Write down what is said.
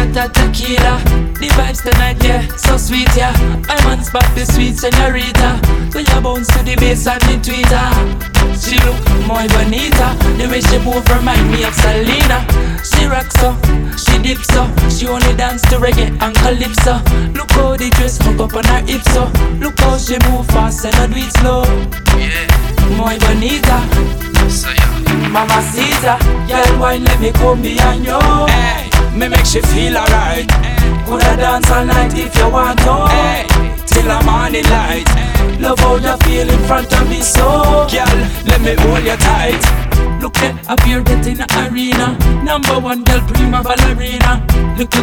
shot of tequila. The vibes tonight, yeah, so sweet, yeah. I'm on spot, the sweet señorita. So you bounce to the bass and the tweeter. She look muy bonita. The way she move remind me of Selena. She rocks so, she dips so. She only dance to reggae and calypso. Look how the dress hook up on her hips so. Look how she move fast and not do it slow. Yeah, Muy bonita, so yeah. mamacita. Girl, wine let me come behind you. Hey, me make she feel alright. Coulda dance all night if you want to. Hey, till the morning light. Love how you feel in front of me so. Girl, let me hold you tight. Look there, up here get in the arena. Number one girl, prima ballerina. Look